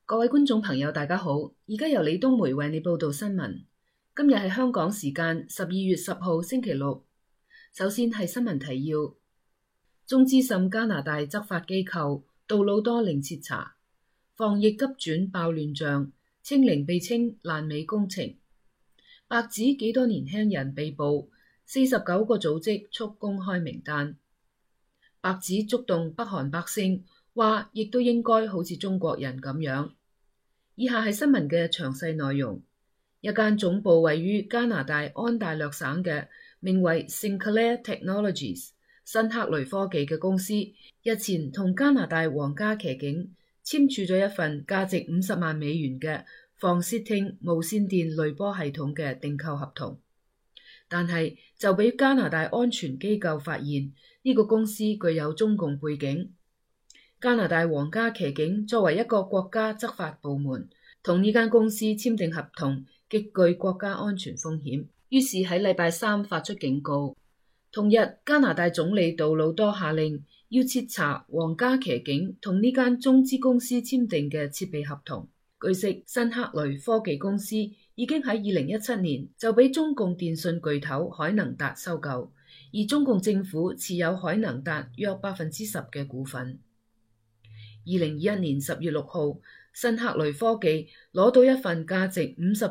各位觀眾朋友大家好，而家由李東梅為你報道新聞。今日係香港時間12月10號星期六。首先係新聞提要：中資滲加拿大執法機構杜魯多零徹查，防疫急轉爆亂象，清零被稱爛尾工程。白紙幾多年輕人被捕，49個組織促公開名單。白紙觸動北韓百姓，話亦都應該好似中國人咁樣。以下係新聞嘅詳細內容。一間總部位於加拿大安大略省嘅名為 Sinclair Technologies 新克雷科技嘅公司，日前同加拿大皇家騎警簽署咗一份價值50萬美元嘅防竊聽無線電濾波系統嘅訂購合同，但係就俾加拿大安全機構發現呢個公司具有中共背景。加拿大皇家騎警作為一個國家執法部門，同呢間公司簽訂合同極具國家安全風險，於是喺禮拜三發出警告。同日，加拿大總理杜魯多下令要徹查皇家騎警同呢間中資公司簽訂嘅設備合同。據悉，新克雷科技公司已經喺2017年就俾中共電信巨頭海能達收購，而中共政府持有海能達約10%嘅股份。2021年10月6號，新克雷科技攞到一份價值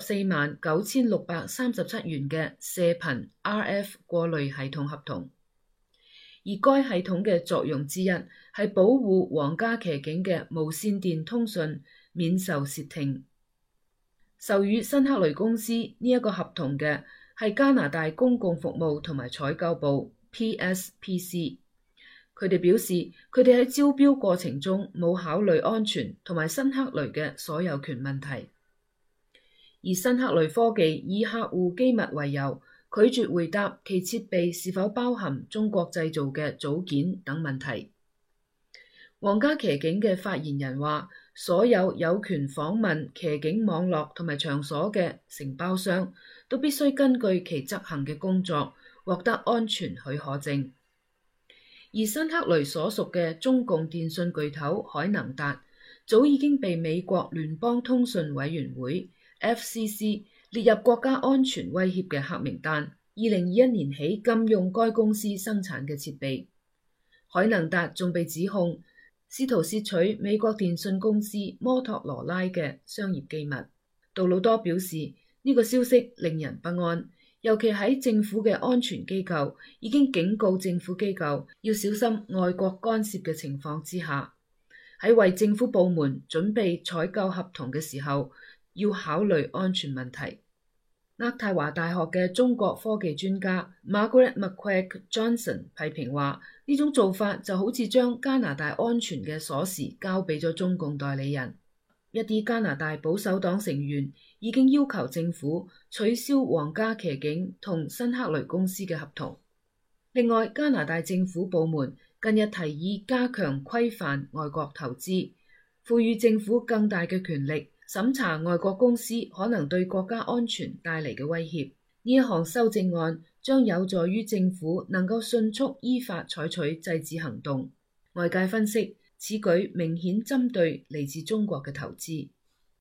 549637元嘅射頻 RF 過濾系統合同，而該系統嘅作用之一係保護皇家騎警嘅無線電通訊免受竊聽。授予新克雷公司呢一個合同嘅係加拿大公共服務同埋採購部 PSPC。佢哋表示，佢哋喺招標過程中冇考慮安全同埋新克雷嘅所有權問題，而新克雷科技以客戶機密為由，拒絕回答其設備是否包含中國製造嘅組件等問題。皇家騎警嘅發言人話，所有有權訪問騎警網絡同埋場所嘅承包商都必須根據其執行嘅工作獲得安全許可證。而新克雷所屬嘅中共電信巨頭海能達早已經被美國聯邦通訊委員會 FCC 列入國家安全威脅嘅黑名單，2021年起禁用該公司生產嘅設備。海能達仲被指控試圖竊取美國電信公司摩托羅拉嘅商業機密。杜魯多表示，呢個消息令人不安。尤其喺政府嘅安全機構已經警告政府機構要小心外國干涉嘅情況之下，喺為政府部門準備採購合同嘅時候，要考慮安全問題。渥太華大學嘅中國科技專家 Margaret McQuaig Johnson 批評話，呢種做法就好似將加拿大安全嘅鎖匙交俾咗中共代理人。一啲加拿大保守黨成員已經要求政府取消皇家騎警同新克雷公司嘅合同。另外，加拿大政府部門近日提議加強規範外國投資，賦予政府更大嘅權力審查外國公司可能對國家安全帶嚟嘅威脅。呢一項修正案將有助於政府能夠迅速依法採取制止行動。外界分析，此舉明顯針對嚟自中國嘅投資。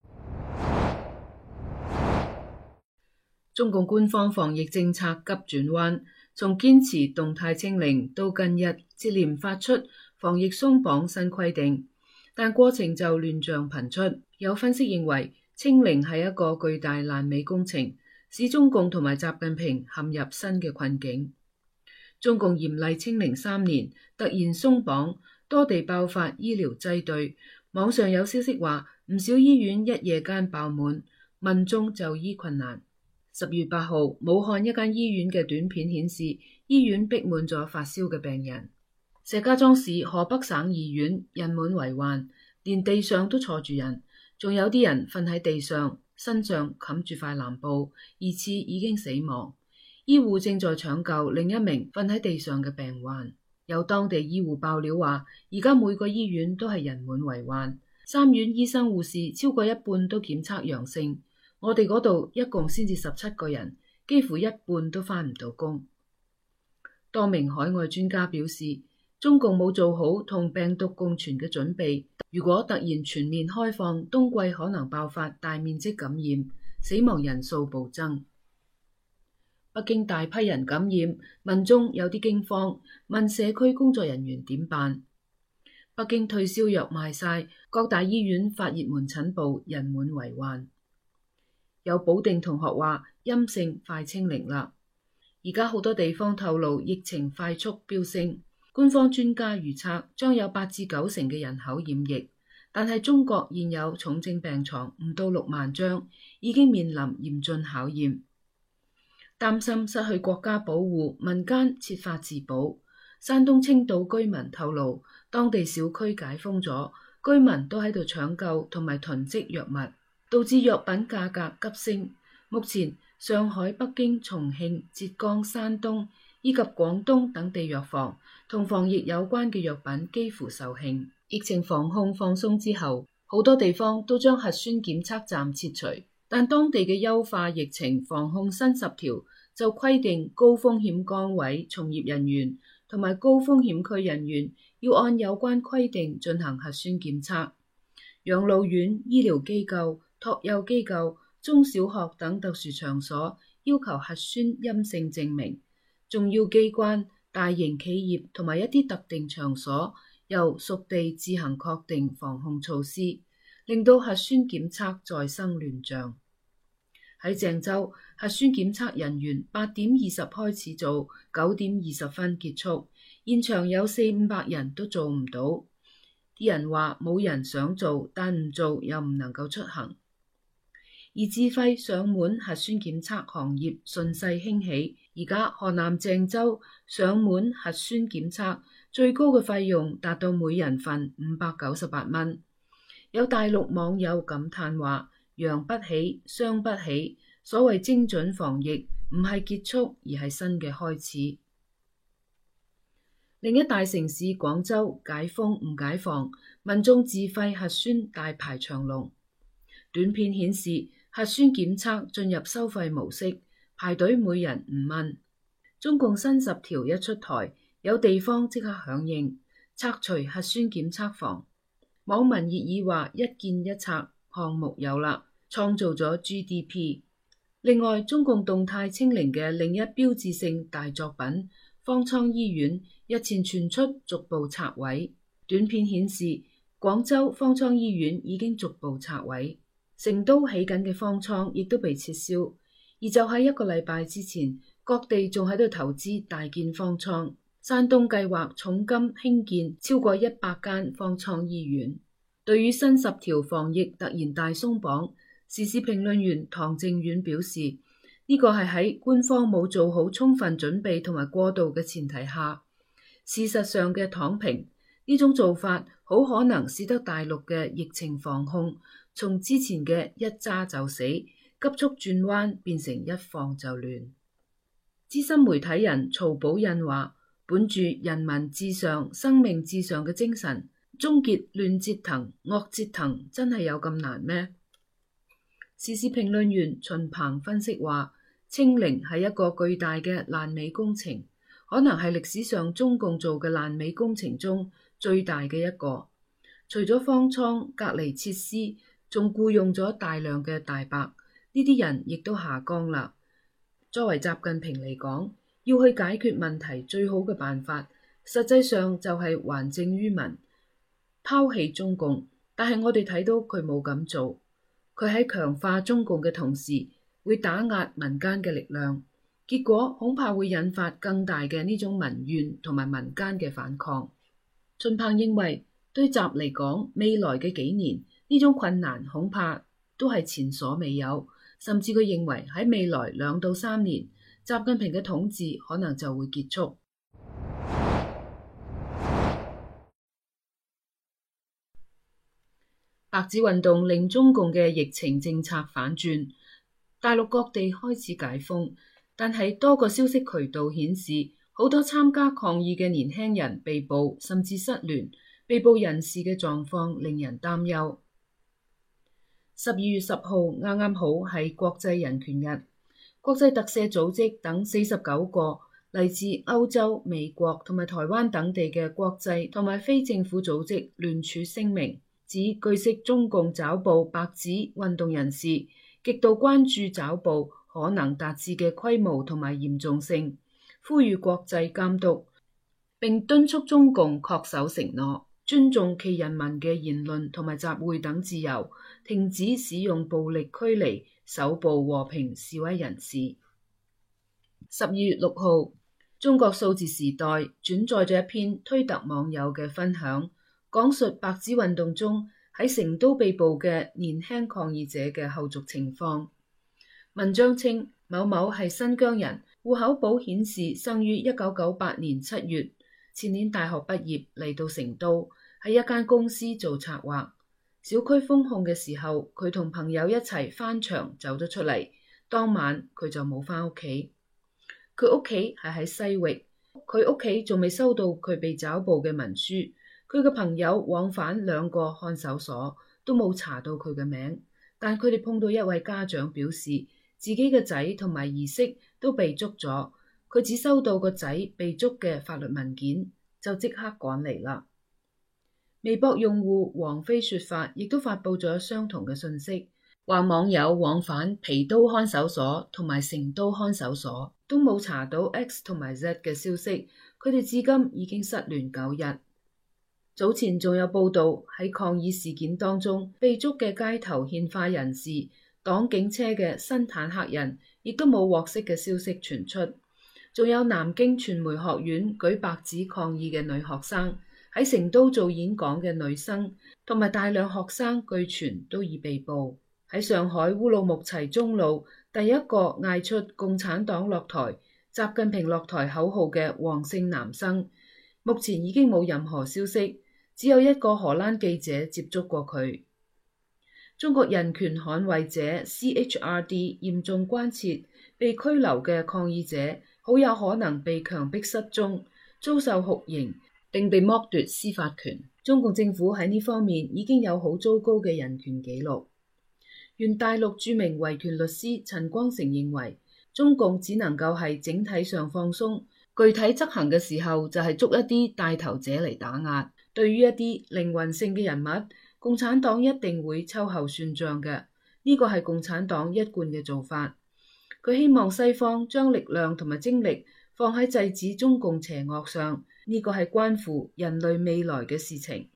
中共官方防疫政策急轉彎，從堅持動態清零到近日接連發出防疫鬆綁新規定，但過程就亂象頻出。有分析認為，清零係一個巨大爛尾工程，使中共同埋習近平陷入新嘅困境。中共嚴厲清零3年，突然鬆綁，多地爆發醫療擠兌，網上有消息話唔少醫院一夜間爆滿，民眾就醫困難。10月8號，武漢一間醫院嘅短片顯示，醫院逼滿咗發燒嘅病人。石家莊市河北省醫院人滿為患，連地上都坐住人，仲有啲人瞓喺地上，身上冚住塊藍布，疑似已經死亡。醫護正在搶救另一名瞓喺地上嘅病患。有當地醫護爆料話，而家每個醫院都係人滿為患，3院醫生護士超過一半都檢測陽性。我哋嗰度一共先至17個人，幾乎一半都返唔到工。多名海外專家表示， 中共冇做好同病毒共存嘅準備，如果突然全面開放，冬季可能爆發大面積感染，死亡人數暴增。北京大批人感染，民眾有啲驚慌，問社區工作人員點辦。北京退燒藥賣晒，各大醫院發熱門診部人滿為患。有保定同學話陰性快清零啦。而家好多地方透露疫情快速飆升，官方專家預測將有8至9成嘅人口染疫，但係中國現有重症病床唔到6萬張，已經面臨嚴峻考驗。擔心失去國家保護，民間設法自保。山東青島居民透露，當地小區解封咗，居民都喺度搶救同埋囤積藥物，導致藥品價格急升。目前上海、北京、重慶、浙江、山東以及廣東等地藥房同防疫有關嘅藥品幾乎售罄。疫情防控放鬆之後，好多地方都將核酸檢測站撤除，但當地嘅優化疫情防控新10條就規定高風險崗位從業人員同埋高風險區人員要按有關規定進行核酸檢測。養老院、醫療機構、托幼機構、中小學等特殊場所要求核酸陰性證明，重要機關、大型企業同埋一啲特定場所由屬地自行確定防控措施，令到核酸檢測再生亂象。喺鄭州，核酸檢測人員8點20開始做，9點20分結束，現場有400-500人都做唔到。啲人話冇人想做，但唔做又唔能夠出行。而自費上門核酸檢測行業順勢興起，而家河南鄭州上門核酸檢測最高嘅費用達到每人份598蚊。有大陸網友感嘆話：養不起，傷不起。所謂精準防疫唔係結束，而係新嘅開始。另一大城市廣州解封唔解放，民眾自費核酸大排長龍。短片顯示核酸檢測進入收費模式，排隊每人5蚊。中共新10條一出台，有地方即刻響應，拆除核酸檢測房。網民熱議話一建一拆項目有啦，創造咗 GDP。另外，中共動態清零嘅另一標誌性大作品方艙醫院日前傳出逐步拆位。短片顯示廣州方艙醫院已經逐步拆位，成都起緊嘅方艙亦都被撤銷。而就喺1個禮拜之前，各地仲喺度投資大建方艙。山東計劃重金興建超過100間方艙醫院。對於新10條防疫突然大鬆綁，時事評論員唐正遠表示，呢個係喺官方冇做好充分準備同埋過渡嘅前提下，事實上嘅躺平。呢種做法好可能使得大陸嘅疫情防控從之前嘅一揸就死，急速轉彎變成一放就亂。資深媒體人曹寶印話，本住人民至上、生命至上嘅精神，終結亂折騰、惡折騰，真係有咁難咩？時事評論員秦鵬分析話，清零係一個巨大嘅爛尾工程，可能係歷史上中共做嘅爛尾工程中最大嘅一個。除咗方艙、隔離設施，仲僱用咗大量嘅大白，呢啲人亦都下崗啦。作為習近平嚟講，要去解決問題最好嘅辦法，實際上就係還政於民，拋棄中共。但係我哋睇到佢冇咁做。佢喺強化中共嘅同時，會打壓民間嘅力量，結果恐怕會引發更大嘅呢種民怨同埋民間嘅反抗。秦鵬認為，對習嚟講，未來嘅幾年呢種困難恐怕都係前所未有，甚至佢認為喺未來2到3年，習近平嘅統治可能就會結束。白紙運動令中共嘅疫情政策反轉，大陸各地開始解封，但係多個消息渠道顯示，好多參加抗議嘅年輕人被捕甚至失聯，被捕人士嘅狀況令人擔憂。12月10號啱啱好係國際人權日，國際特赦組織等49個嚟自歐洲、美國同埋台灣等地嘅國際同埋非政府組織聯署聲明，指據悉中共抓捕白紙運動人士，極度關注抓捕可能達至嘅規模同埋嚴重性，呼籲國際監督，並敦促中共恪守承諾，尊重其人民嘅言論同埋集會等自由，停止使用暴力驅離、搜捕和平示威人士。12月6號，中國數字時代轉載咗一篇推特網友嘅分享，講述白紙運動中喺成都被捕嘅年輕抗議者嘅後續情況。文章稱，某某係新疆人，戶口簿顯示生於1998年7月，前年大學畢業嚟到成都，喺一間公司做策劃。小區封控嘅時候，佢同朋友一齊翻牆走咗出嚟，當晚佢就冇翻屋企。佢屋企係喺西域，佢屋企仲未收到佢被抓捕嘅文書。佢嘅朋友往返2個看守所，都冇查到佢嘅名，但佢哋碰到一位家長表示，自己嘅仔同埋兒媳都被捉咗，佢只收到個仔被捉嘅法律文件，就即刻趕嚟啦。微博用戶王菲說法亦都發佈咗相同嘅信息，話網友往返皮都看守所同埋成都看守所都冇查到 X 同埋 Z 嘅消息，佢哋至今已經失聯9日。早前仲有報道喺抗議事件當中被捉嘅街頭獻花人士、擋警車嘅新坦克人，亦都冇獲釋嘅消息傳出。仲有南京傳媒學院舉白紙抗議嘅女學生，喺成都做演講嘅女生，同埋大量學生據傳都已被捕。喺上海烏魯木齊中路，第一個嗌出共產黨落台、習近平落台口號嘅黃姓男生，目前已經冇任何消息，只有一個荷蘭記者接觸過佢。中國人權捍衛者 CHRD 嚴重關切被拘留嘅抗議者好有可能被強迫失蹤、遭受酷刑，並被剝奪司法權。中共政府喺呢方面已經有好糟糕嘅人權紀錄。原大陸著名維權律師陳光誠認為，中共只能夠係整體上放鬆，具體執行嘅時候就係捉一啲帶頭者嚟打壓。對於一啲靈魂性嘅人物，共產黨一定會秋後算賬嘅，呢個係共產黨一貫嘅做法。佢希望西方將力量同埋精力放喺制止中共邪惡上，呢個係關乎人類未來嘅事情。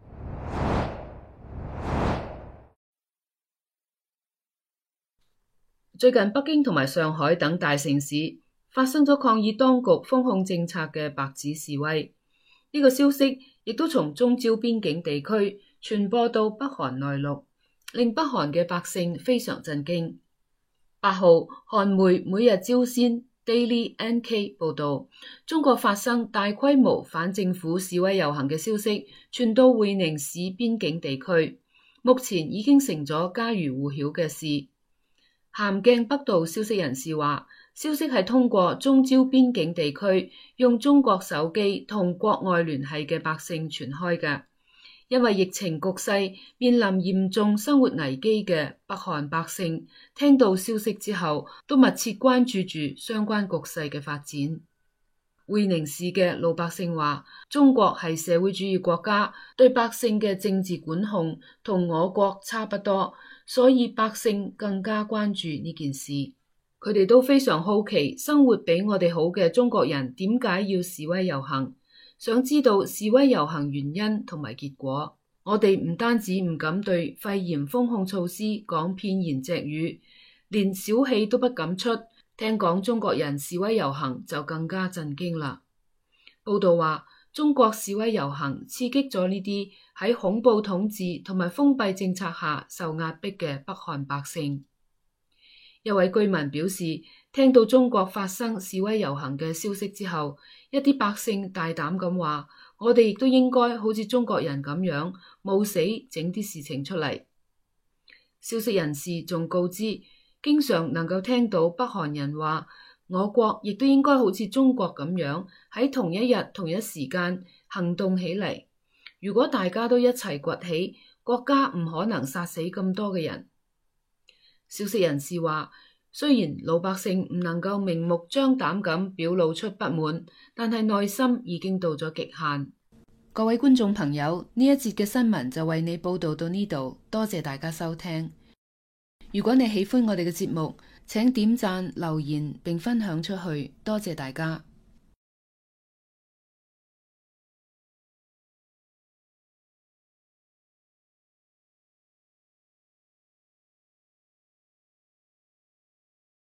最近北京同埋上海等大城市發生咗抗議當局封控政策嘅白紙示威，呢個消息亦都從中朝邊境地區傳播到北韓內陸，令北韓嘅百姓非常震驚。8號，韓媒每日朝鮮 Daily NK 報道，中國發生大規模反政府示威遊行嘅消息傳到會寧市邊境地區，目前已經成咗家喻戶曉嘅事。咸鏡北道消息人士話，消息係通過中朝邊境地區用中國手機同國外聯繫嘅百姓傳開嘅。因為疫情局勢面臨嚴重生活危機嘅北韓百姓，聽到消息之後都密切關注住相關局勢嘅發展。會寧市嘅老百姓話，中國係社會主義國家，對百姓嘅政治管控同我國差不多，所以百姓更加關注呢件事。佢哋都非常好奇，生活比我哋好嘅中國人點解要示威遊行，想知道示威遊行原因同埋結果。我哋唔單止唔敢對肺炎封控措施講片言隻語，連小氣都不敢出。聽講中國人示威遊行就更加震驚啦。報道話，中國示威遊行刺激咗呢啲喺恐怖統治同埋封閉政策下受壓迫嘅北韓百姓。一位居民表示，聽到中國發生示威遊行嘅消息之後，一啲百姓大膽咁話，我哋亦都應該好似中國人咁樣冒死整啲事情出嚟。消息人士仲告知，經常能夠聽到北韓人話，我國亦都應該好似中國咁樣喺同一日同一時間行動起嚟。如果大家都一齊崛起，國家唔可能殺死咁多嘅人。消息人士話， 雖然老百姓唔能夠明目張膽咁表露出不滿，但係內心已經到咗極限。各位觀眾朋友，呢一節嘅新聞就為你報道到呢度，多謝大家收聽。如果你喜歡我哋嘅節目，請點讚、留言並分享出去，多謝大家。